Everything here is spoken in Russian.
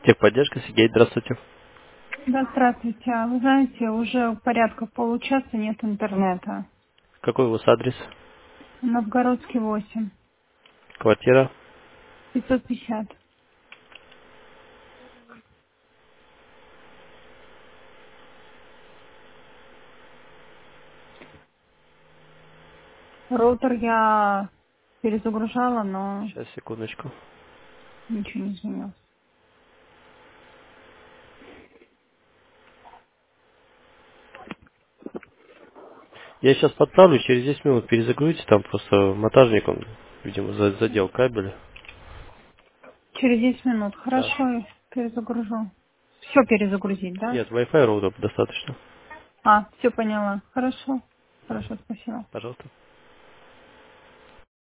Техподдержка, Сергей, здравствуйте. Да, здравствуйте. Вы знаете, уже порядка получаса нет интернета. Какой у вас адрес? Новгородский 8. Квартира? 550. Роутер я перезагружала, но Сейчас, секундочку. ничего не изменилось. Я сейчас подправлю, через 10 минут перезагрузите, там просто монтажник, он, видимо, задел кабель. Через 10 минут. Да. Хорошо, я перезагружу. Все перезагрузить, да? Нет, Wi-Fi роутер достаточно. Все поняла. Хорошо. Хорошо, спасибо. Пожалуйста.